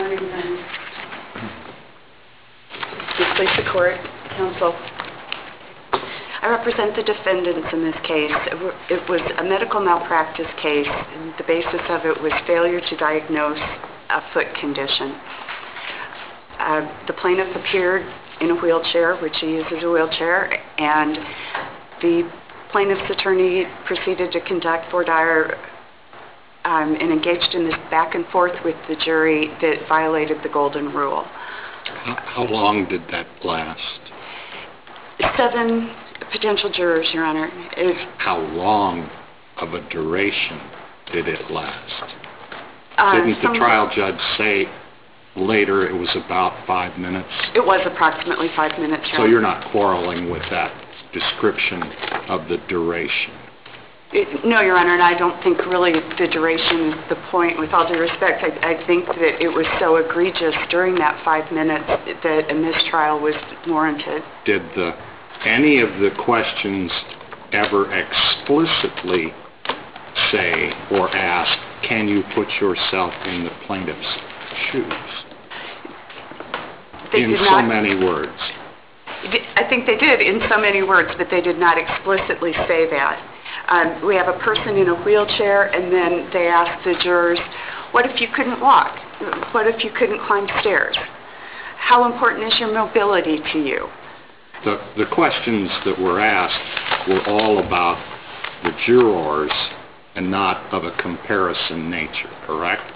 morning, please the court, counsel. I represent the defendants in this case. It was a medical malpractice case, and the basis of it was failure to diagnose a foot condition. The plaintiff appeared in a wheelchair, which he uses a wheelchair, and the plaintiff's attorney proceeded to conduct voir dire and engaged in this back and forth with the jury that violated the golden rule. How long did that last? 7 potential jurors, Your Honor. How long of a duration did it last? Didn't the trial judge say later it was about 5 minutes? It was approximately 5 minutes, Your Honor. So you're not quarreling with that description of the duration? No, Your Honor, and I don't think really the duration is the point. With all due respect, I think that it was so egregious during that 5 minutes that a mistrial was warranted. Did any of the questions ever explicitly say or ask, can you put yourself in the plaintiff's shoes? In so many words. I think they did in so many words, but they did not explicitly say that. We have a person in a wheelchair, and then they ask the jurors, what if you couldn't walk? What if you couldn't climb stairs? How important is your mobility to you? The questions that were asked were all about the jurors and not of a comparison nature, correct?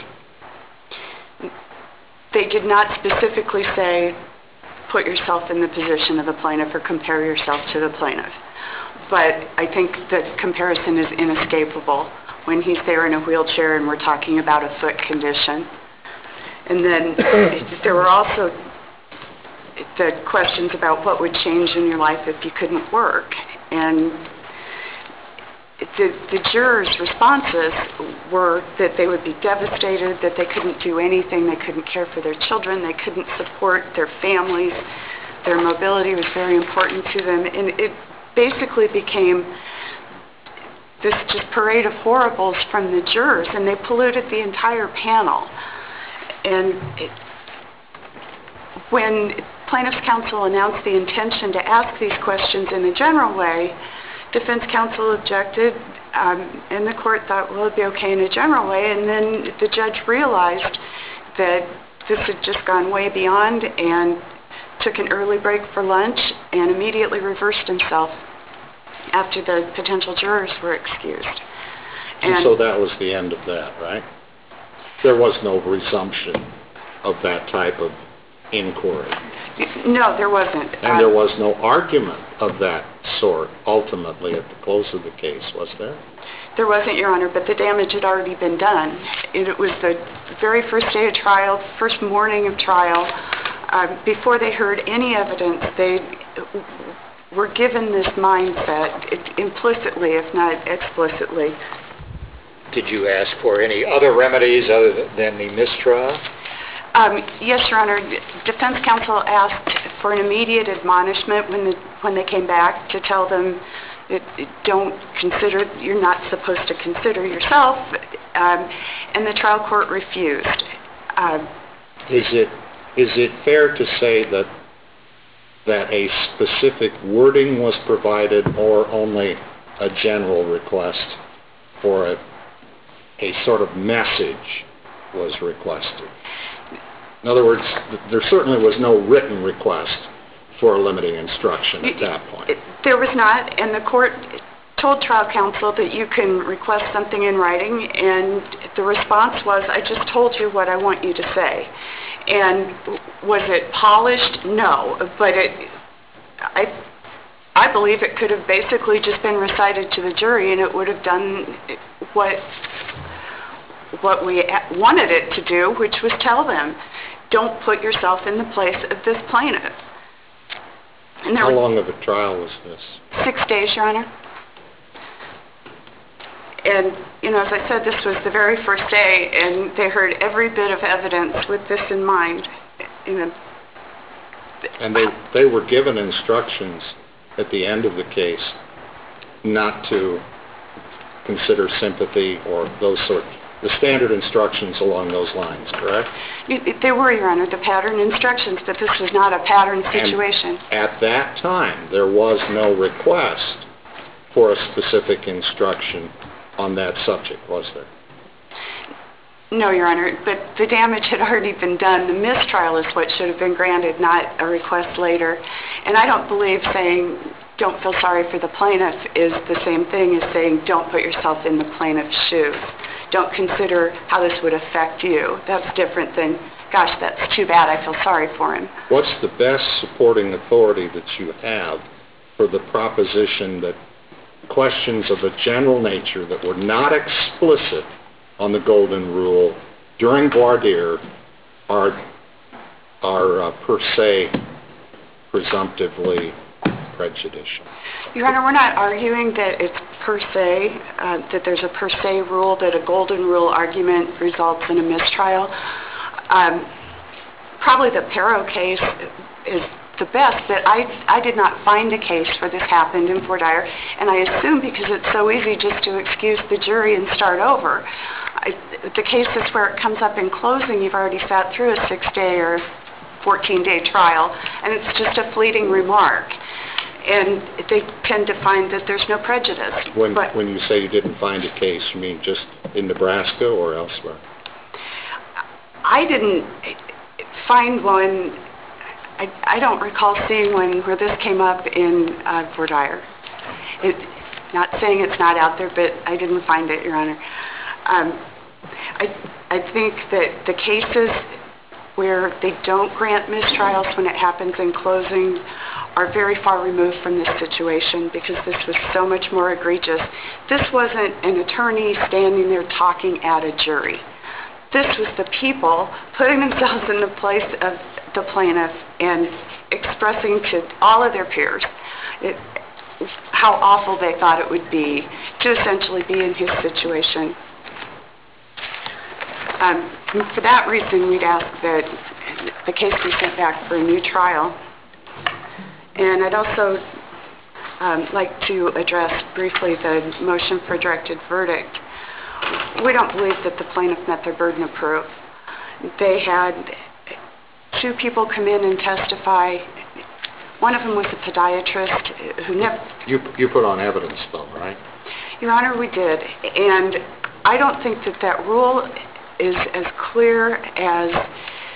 They did not specifically say, put yourself in the position of the plaintiff or compare yourself to the plaintiff. But I think that comparison is inescapable when he's there in a wheelchair and we're talking about a foot condition. And then there were also the questions about what would change in your life if you couldn't work. And the jurors' responses were that they would be devastated, that they couldn't do anything, they couldn't care for their children, they couldn't support their families, their mobility was very important to them. And it basically became this just parade of horribles from the jurors, and they polluted the entire panel. And when plaintiff's counsel announced the intention to ask these questions in a general way, defense counsel objected, and the court thought, well, it'd be okay in a general way. And then the judge realized that this had just gone way beyond and took an early break for lunch and immediately reversed himself after the potential jurors were excused. And so that was the end of that, right? There was no resumption of that type of inquiry. No, there wasn't. And there was no argument of that sort ultimately at the close of the case, was there? There wasn't, Your Honor, but the damage had already been done. It was the very first day of trial, first morning of trial. Before they heard any evidence, they were given this mindset implicitly, if not explicitly. Did you ask for any other remedies other than the mistrial? Yes, Your Honor. Defense counsel asked for an immediate admonishment when they came back to tell them, you're not supposed to consider yourself, and the trial court refused. Is it fair to say that a specific wording was provided or only a general request for a sort of message was requested? In other words, there certainly was no written request for a limiting instruction at that point. There was not, and the court told trial counsel that you can request something in writing, and the response was, I just told you what I want you to say. And was it polished? No, but I believe it could have basically just been recited to the jury, and it would have done what we wanted it to do, which was tell them, don't put yourself in the place of this plaintiff. How long of a trial was this? 6 days, Your Honor. And, as I said, this was the very first day, and they heard every bit of evidence with this in mind. And they were given instructions at the end of the case not to consider sympathy or those the standard instructions along those lines, correct? They were, Your Honor, the pattern instructions, but this was not a pattern situation. And at that time, there was no request for a specific instruction on that subject, was there? No, Your Honor, but the damage had already been done. The mistrial is what should have been granted, not a request later. And I don't believe saying, don't feel sorry for the plaintiff is the same thing as saying, don't put yourself in the plaintiff's shoes. Don't consider how this would affect you. That's different than, gosh, that's too bad, I feel sorry for him. What's the best supporting authority that you have for the proposition that questions of a general nature that were not explicit on the Golden Rule during voir dire are per se presumptively prejudicial? Your Honor, we're not arguing that it's per se, that there's a per se rule, that a Golden Rule argument results in a mistrial. Probably the Perot case is the best, but I did not find a case where this happened in voir dire, and I assume because it's so easy just to excuse the jury and start over. The cases where it comes up in closing, you've already sat through a 6-day or 14-day trial, and it's just a fleeting remark. And they tend to find that there's no prejudice. When you say you didn't find a case, you mean just in Nebraska or elsewhere? I didn't find one. I don't recall seeing one where this came up in voir dire. Not saying it's not out there, but I didn't find it, Your Honor. I think that the cases where they don't grant mistrials when it happens in closing are very far removed from this situation because this was so much more egregious. This wasn't an attorney standing there talking at a jury. This was the people putting themselves in the place of the plaintiff and expressing to all of their peers how awful they thought it would be to essentially be in his situation. For that reason, we'd ask that the case be sent back for a new trial. And I'd also like to address briefly the motion for directed verdict. We don't believe that the plaintiff met their burden of proof. They had 2 people come in and testify. One of them was a podiatrist who never... You put on evidence though, right? Your Honor, we did. And I don't think that that rule is as clear as...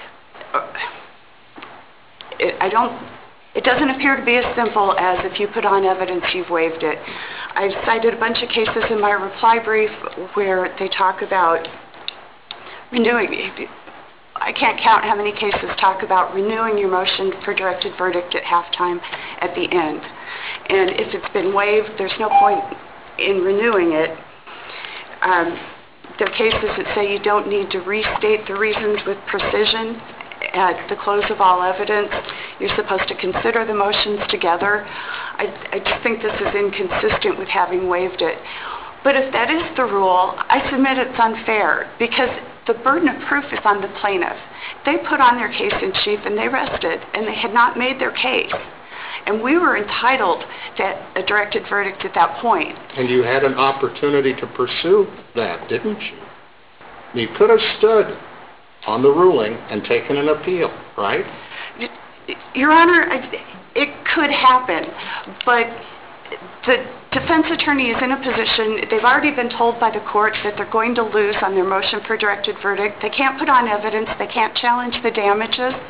It doesn't appear to be as simple as if you put on evidence, you've waived it. I've cited a bunch of cases in my reply brief where they talk about renewing. I can't count how many cases talk about renewing your motion for directed verdict at halftime at the end. And if it's been waived, there's no point in renewing it. There are cases that say you don't need to restate the reasons with precision at the close of all evidence. You're supposed to consider the motions together. I just think this is inconsistent with having waived it. But if that is the rule, I submit it's unfair because the burden of proof is on the plaintiff. They put on their case in chief and they rested and they had not made their case. And we were entitled to a directed verdict at that point. And you had an opportunity to pursue that, didn't you? You could have stood on the ruling and taken an appeal, right? Your Honor, it could happen, but the defense attorney is in a position, they've already been told by the court that they're going to lose on their motion for directed verdict. They can't put on evidence. They can't challenge the damages.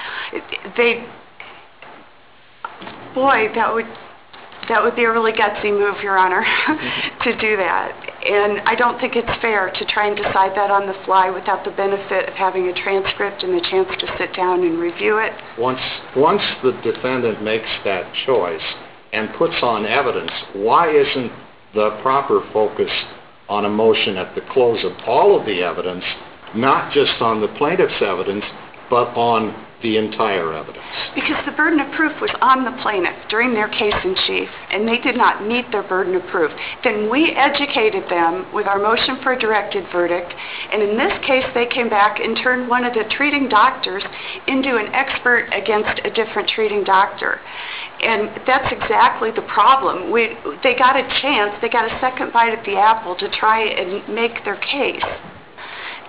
Boy, that would be a really gutsy move, Your Honor, to do that. And I don't think it's fair to try and decide that on the fly without the benefit of having a transcript and the chance to sit down and review it. Once the defendant makes that choice and puts on evidence, why isn't the proper focus on a motion at the close of all of the evidence, not just on the plaintiff's evidence, but on the entire evidence? Because the burden of proof was on the plaintiff during their case in chief, and they did not meet their burden of proof. Then we educated them with our motion for a directed verdict, and in this case they came back and turned one of the treating doctors into an expert against a different treating doctor. And that's exactly the problem. They got a chance, they got a second bite at the apple to try and make their case.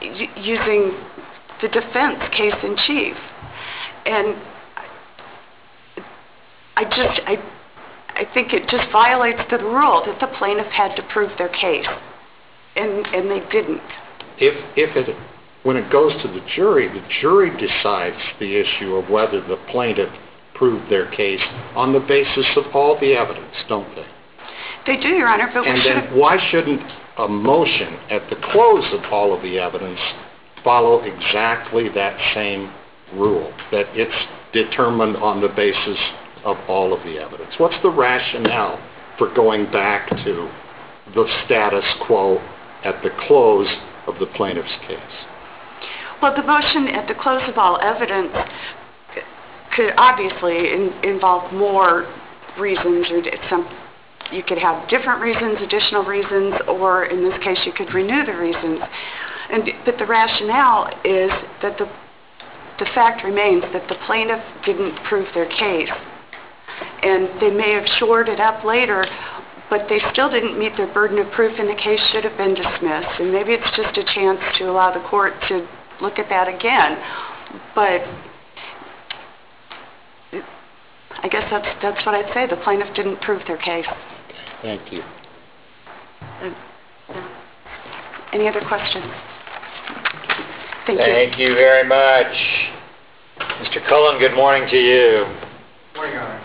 using the defense case in chief. And I think it just violates the rule that the plaintiff had to prove their case, and they didn't. When it goes to the jury decides the issue of whether the plaintiff proved their case on the basis of all the evidence, don't they? They do, Your Honor, but and then why shouldn't a motion at the close of all of the evidence follow exactly that same rule, that it's determined on the basis of all of the evidence? What's the rationale for going back to the status quo at the close of the plaintiff's case? Well, the motion at the close of all evidence could obviously involve more reasons, or you could have different reasons, additional reasons, or in this case you could renew the reasons. But the rationale is that the fact remains that the plaintiff didn't prove their case. And they may have shored it up later, but they still didn't meet their burden of proof, and the case should have been dismissed. And maybe it's just a chance to allow the court to look at that again. But I guess that's what I'd say. The plaintiff didn't prove their case. Okay, thank you. Any other questions? Thank you. Thank you very much. Mr. Cullen, good morning to you. Good morning, Your Honor.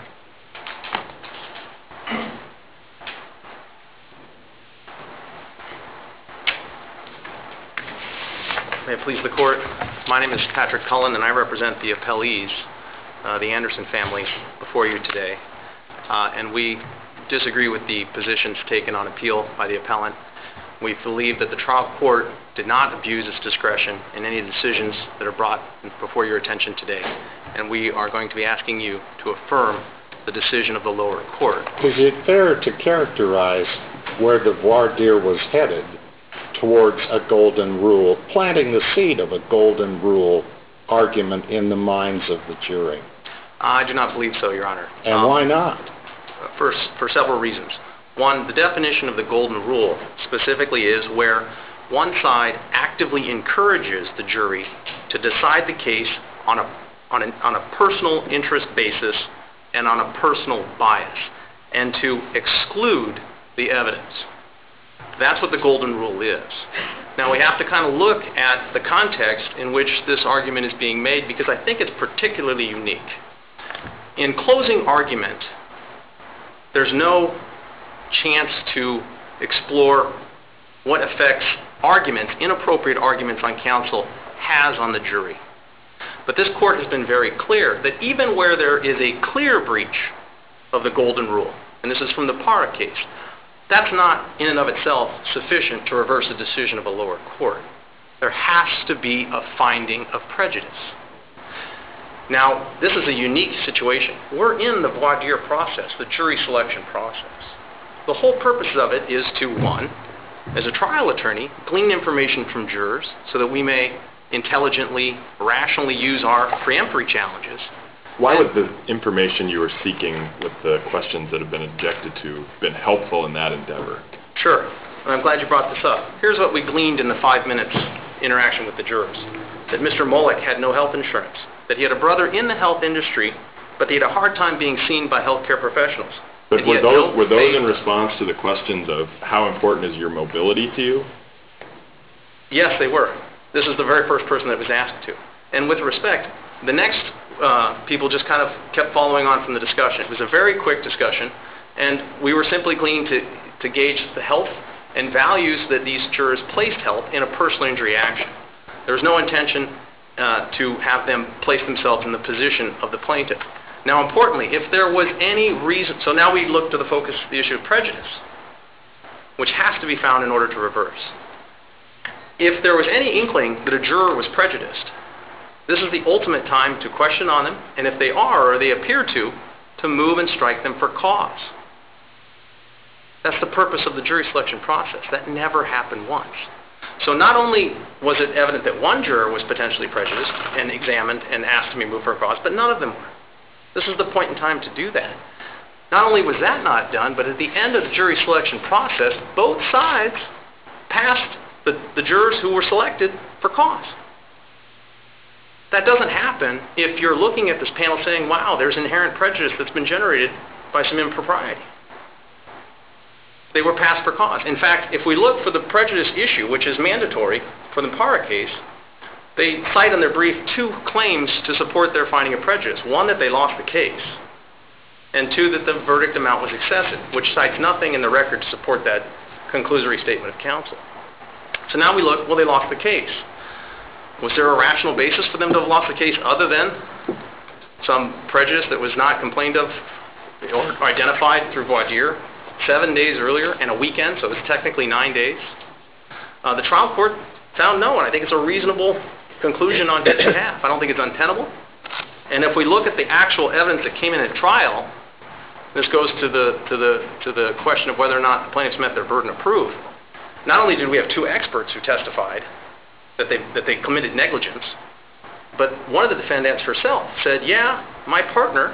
May it please the court, my name is Patrick Cullen and I represent the appellees, the Anderson family, before you today. And we disagree with the positions taken on appeal by the appellant. We believe that the trial court did not abuse its discretion in any of the decisions that are brought before your attention today. And we are going to be asking you to affirm the decision of the lower court. Is it fair to characterize where the voir dire was headed towards a golden rule, planting the seed of a golden rule argument in the minds of the jury? I do not believe so, Your Honor. And why not? For several reasons. One, the definition of the golden rule specifically is where one side actively encourages the jury to decide the case on a personal interest basis and on a personal bias, and to exclude the evidence. That's what the golden rule is. Now we have to kind of look at the context in which this argument is being made, because I think it's particularly unique. In closing argument, there's no chance to explore what effects arguments, inappropriate arguments on counsel, has on the jury. But this court has been very clear that even where there is a clear breach of the golden rule, and this is from the Parra case, that's not in and of itself sufficient to reverse a decision of a lower court. There has to be a finding of prejudice. Now, this is a unique situation. We're in the voir dire process, the jury selection process. The whole purpose of it is to, one, as a trial attorney, glean information from jurors so that we may intelligently, rationally use our preemptory challenges. Why would the information you were seeking with the questions that have been objected to been helpful in that endeavor? Sure, and I'm glad you brought this up. Here's what we gleaned in the 5 minutes interaction with the jurors. That Mr. Mollick had no health insurance, that he had a brother in the health industry, but he had a hard time being seen by healthcare professionals. But were those in response to the questions of how important is your mobility to you? Yes, they were. This is the very first person that was asked to. And with respect, the next people just kind of kept following on from the discussion. It was a very quick discussion, and we were simply gleaning to gauge the health and values that these jurors placed health in a personal injury action. There was no intention to have them place themselves in the position of the plaintiff. Now, importantly, if there was any reason, so now we look to the focus of the issue of prejudice, which has to be found in order to reverse. If there was any inkling that a juror was prejudiced, this is the ultimate time to question on them, and if they are, or they appear to move and strike them for cause. That's the purpose of the jury selection process. That never happened once. So not only was it evident that one juror was potentially prejudiced and examined and asked to be moved for a cause, but none of them were. This is the point in time to do that. Not only was that not done, but at the end of the jury selection process, both sides passed the jurors who were selected for cause. That doesn't happen if you're looking at this panel saying, wow, there's inherent prejudice that's been generated by some impropriety. They were passed for cause. In fact, if we look for the prejudice issue, which is mandatory for the Parra case, they cite in their brief 2 claims to support their finding of prejudice. One, that they lost the case, and 2, that the verdict amount was excessive, which cites nothing in the record to support that conclusory statement of counsel. So now we look, well, they lost the case. Was there a rational basis for them to have lost the case other than some prejudice that was not complained of or identified through voir dire 7 days earlier and a weekend, so it was technically 9 days? The trial court found no, and I think it's a reasonable conclusion on his behalf. I don't think it's untenable. And if we look at the actual evidence that came in at trial, this goes to the question of whether or not the plaintiffs met their burden of proof. Not only did we have 2 experts who testified that they committed negligence, but one of the defendants herself said, yeah, my partner,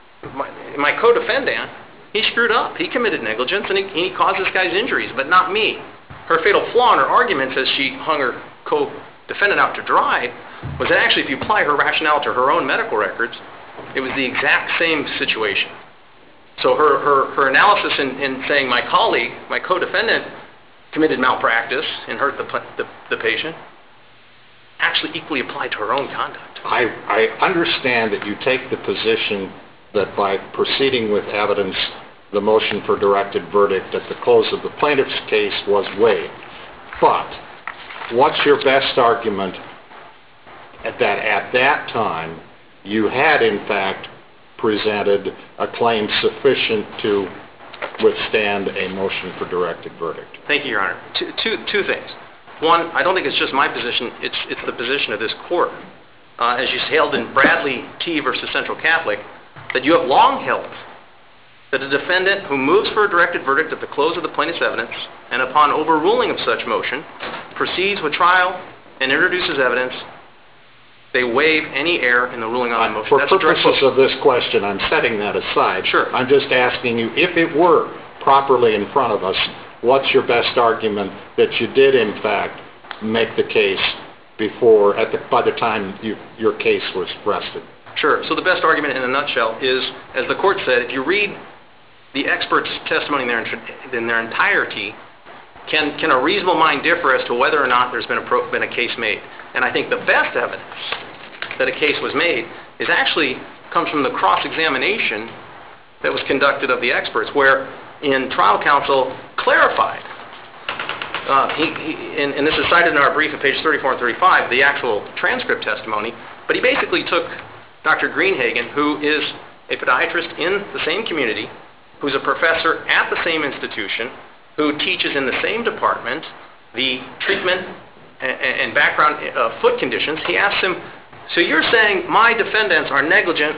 my co-defendant, he screwed up. He committed negligence and he caused this guy's injuries, but not me. Her fatal flaw in her arguments as she hung her co-defendant out to dry was that actually if you apply her rationale to her own medical records, it was the exact same situation. So her analysis in saying my colleague, my co-defendant, committed malpractice and hurt the patient, actually equally applied to her own conduct. I understand that you take the position that by proceeding with evidence, the motion for directed verdict at the close of the plaintiff's case was waived. But what's your best argument that at that time you had in fact presented a claim sufficient to withstand a motion for directed verdict? Thank you, Your Honor. Two things. One, I don't think it's just my position, it's the position of this court. As you held in Bradley T. versus Central Catholic, that you have long held that a defendant who moves for a directed verdict at the close of the plaintiff's evidence and upon overruling of such motion proceeds with trial and introduces evidence, they waive any error in the ruling on the motion. For purposes of this question, I'm setting that aside. Sure. I'm just asking you, if it were properly in front of us, what's your best argument that you did in fact make the case by the time your case was rested? Sure. So the best argument in a nutshell is, as the court said, if you read the expert's testimony in their entirety, can a reasonable mind differ as to whether or not there's been a case made? And I think the best evidence that a case was made comes from the cross-examination that was conducted of the experts, where in trial counsel clarified, and this is cited in our brief at page 34 and 35, the actual transcript testimony, but he basically took Dr. Greenhagen, who is a podiatrist in the same community, who's a professor at the same institution, who teaches in the same department the treatment and background of foot conditions. He asked him, so you're saying my defendants are negligent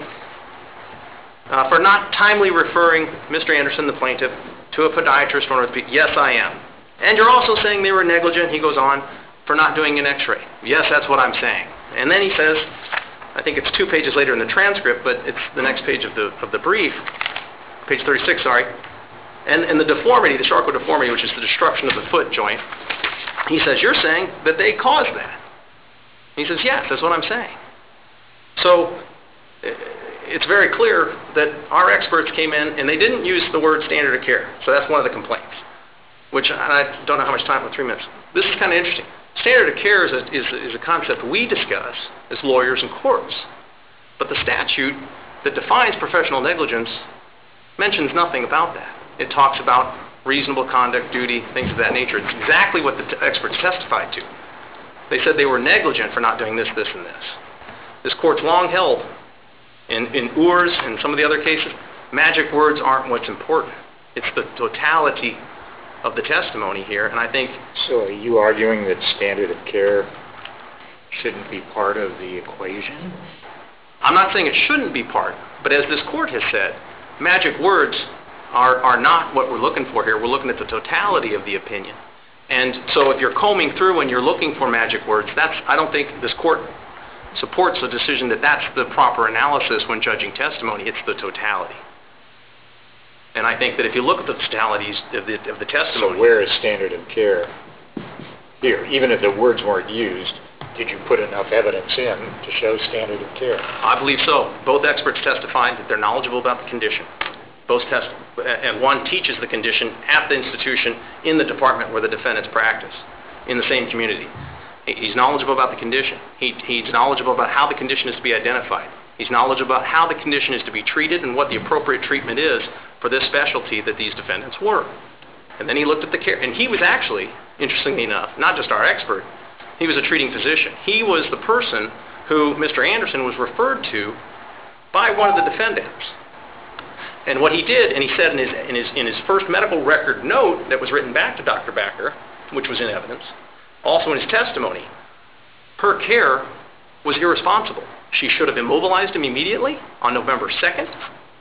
for not timely referring Mr. Anderson, the plaintiff, to a podiatrist or an orthopedic? Yes, I am. And you're also saying they were negligent, he goes on, for not doing an x-ray? Yes, that's what I'm saying. And then he says, I think it's 2 pages later in the transcript, but it's the next page of the brief, page 36, sorry. And the deformity, the Charcot deformity, which is the destruction of the foot joint, he says, you're saying that they caused that. He says, yes, that's what I'm saying. So it's very clear that our experts came in and they didn't use the word standard of care. So that's one of the complaints, which I don't know how much time, 3 minutes. This is kind of interesting. Standard of care is a concept we discuss as lawyers in courts. But the statute that defines professional negligence mentions nothing about that. It talks about reasonable conduct, duty, things of that nature. It's exactly what the experts testified to. They said they were negligent for not doing this, this, and this. This court's long held, in Urs and some of the other cases, magic words aren't what's important. It's the totality of the testimony here, and I think... So are you arguing that standard of care shouldn't be part of the equation? I'm not saying it shouldn't be part, but as this court has said, magic words are not what we're looking for here. We're looking at the totality of the opinion. And so if you're combing through and you're looking for magic words, I don't think this court supports the decision that that's the proper analysis when judging testimony. It's the totality. And I think that if you look at the totalities of the testimony... So where is standard of care here? Even if the words weren't used, did you put enough evidence in to show standard of care? I believe so. Both experts testified that they're knowledgeable about the condition. And one teaches the condition at the institution in the department where the defendants practice, in the same community. He's knowledgeable about the condition. He's knowledgeable about how the condition is to be identified. He's knowledgeable about how the condition is to be treated and what the appropriate treatment is for this specialty that these defendants were. And then he looked at the care, and he was actually, interestingly enough, not just our expert, he was a treating physician. He was the person who Mr. Anderson was referred to by one of the defendants. And what he did, and he said in his first medical record note that was written back to Dr. Backer, which was in evidence, also in his testimony, her care was irresponsible. She should have immobilized him immediately on November 2nd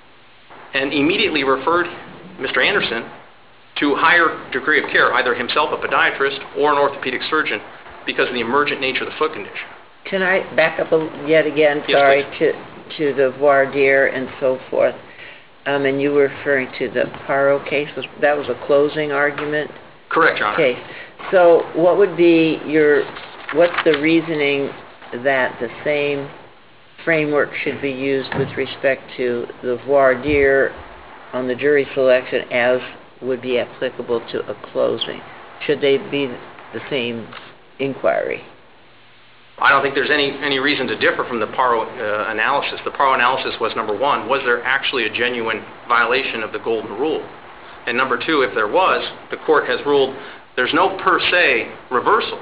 and immediately referred Mr. Anderson to a higher degree of care, either himself, a podiatrist, or an orthopedic surgeon, because of the emergent nature of the foot condition. Can I back up yet again, Yes, sorry, to the voir dire and so forth? And you were referring to the Paro case. That was a closing argument Correct, Your Honor. case. So what would be what's the reasoning that the same framework should be used with respect to the voir dire on the jury selection as would be applicable to a closing? Should they be the same inquiry? I don't think there's any reason to differ from the Paro analysis. The Paro analysis was, number one, was there actually a genuine violation of the golden rule? And number two, if there was, the court has ruled there's no per se reversal.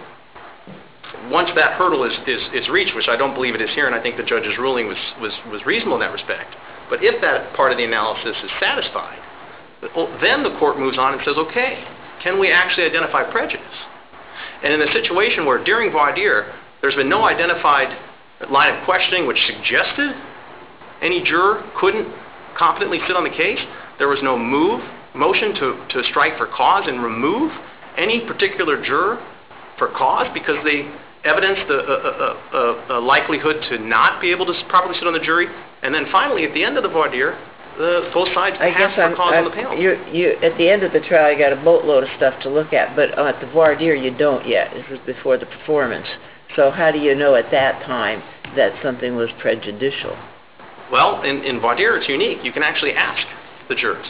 Once that hurdle is reached, which I don't believe it is here, and I think the judge's ruling was reasonable in that respect, but if that part of the analysis is satisfied, then the court moves on and says, okay, can we actually identify prejudice? And in a situation where during voir dire, there's been no identified line of questioning which suggested any juror couldn't competently sit on the case, there was no motion to strike for cause and remove any particular juror for cause because they evidenced a likelihood to not be able to properly sit on the jury. And then finally, at the end of the voir dire, both sides passed for cause on the panel. At the end of the trial, you got a boatload of stuff to look at, but at the voir dire, you don't yet. It was before the performance. So how do you know at that time that something was prejudicial? Well, in voir dire, it's unique. You can actually ask the jurors.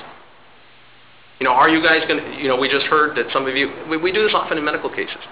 Are you guys going to, we just heard that some of you, we do this often in medical cases.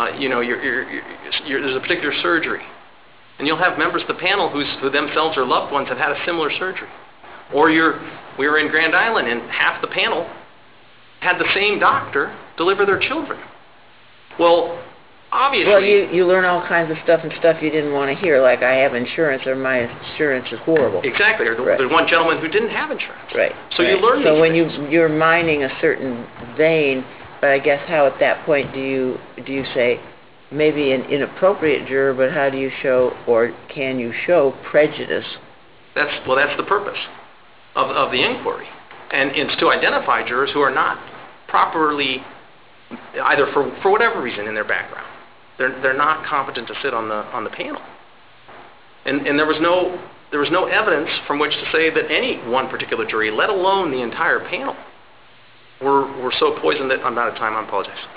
There's a particular surgery, and you'll have members of the panel who themselves or loved ones have had a similar surgery. Or we were in Grand Island, and half the panel had the same doctor deliver their children. Well, obviously... Well, you learn all kinds of stuff and stuff you didn't want to hear, like I have insurance or my insurance is horrible. Exactly. Or there's one gentleman who didn't have insurance. Right. So you learn so these when things. you're mining a certain vein, but I guess how at that point do you say maybe an inappropriate juror, but how do you show or can you show prejudice? That's the purpose of the inquiry. And it's to identify jurors who are not properly, either for whatever reason in their background, they're not competent to sit on the panel. And there was no evidence from which to say that any one particular jury, let alone the entire panel, were so poisoned that I'm out of time. I apologize.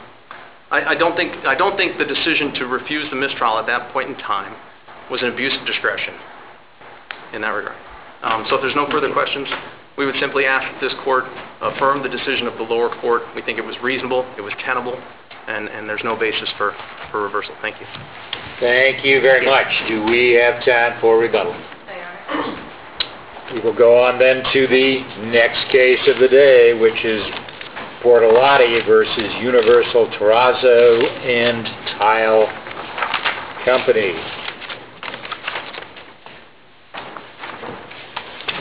I don't think the decision to refuse the mistrial at that point in time was an abuse of discretion in that regard. So if there's no further questions, we would simply ask that this court affirm the decision of the lower court. We think it was reasonable, it was tenable, and there's no basis for reversal. Thank you. Thank you very much. Do we have time for rebuttal? We will go on then to the next case of the day, which is Bortolotti versus Universal Terrazzo and Tile Company.